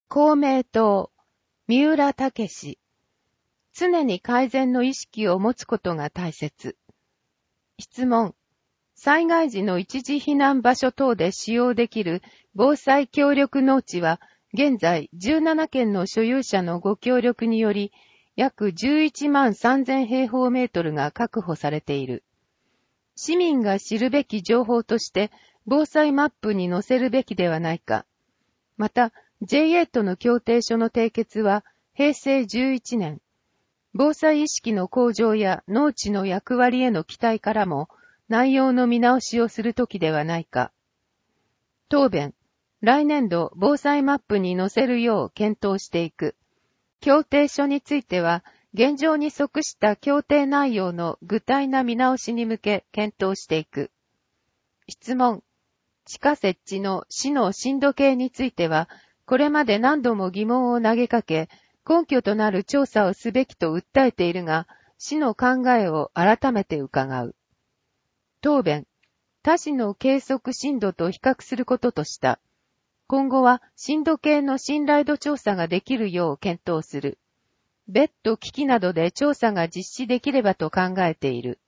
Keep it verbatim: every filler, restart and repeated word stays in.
公明党、三浦武史。常に改善の意識を持つことが大切。質問。災害時の一時避難場所等で使用できる防災協力農地は、現在じゅうななけんの所有者のご協力により、約じゅういちまんさんぜんへいほうメートルが確保されている。市民が知るべき情報として、防災マップに載せるべきではないか。また、ジェイエー との協定書の締結は、へいせいじゅういちねん。防災意識の向上や農地の役割への期待からも、内容の見直しをするときではないか。答弁。来年度防災マップに載せるよう検討していく。協定書については、現状に即した協定内容の具体な見直しに向け検討していく。質問。地下設置の市の震度計については、これまで何度も疑問を投げかけ、根拠となる調査をすべきと訴えているが、市の考えを改めて伺う。答弁。他市の計測震度と比較することとした。今後は震度計の信頼度調査ができるよう検討する。別途機器などで調査が実施できればと考えている。